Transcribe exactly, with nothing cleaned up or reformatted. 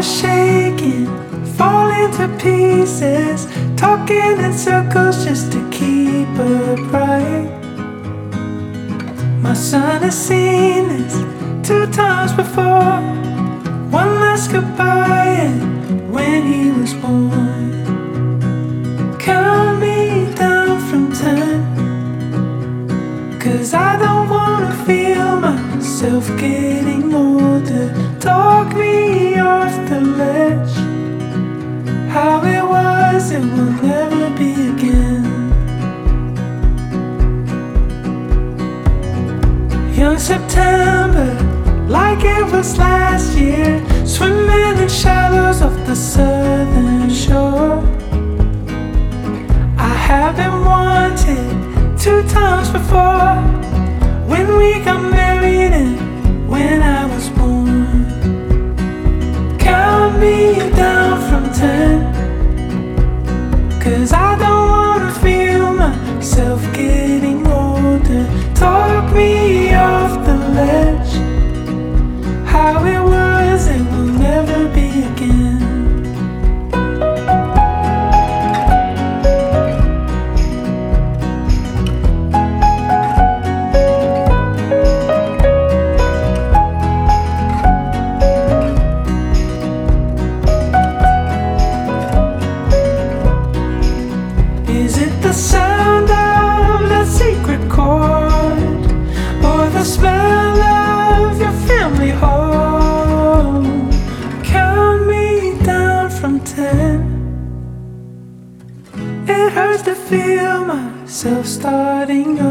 was shaking, falling to pieces, talking in circles just to keep upright. My son has seen this two times before. One last goodbye and when he was born. Count me down from ten, 'cause I don't wanna feel myself getting older. Talk me off the ledge. How it was, it will never be again. Young September, like it was last year, swimming in shallows of the southern shore. I have been wanted two times before, when we got married and when I was born. Count me down from ten, 'cause I don't wanna feel myself getting older. Talk me off the ledge. How it was, it will never be again. Is it the sound of that secret chord, or the smell of your family home? Count me down from ten. It hurts to feel myself starting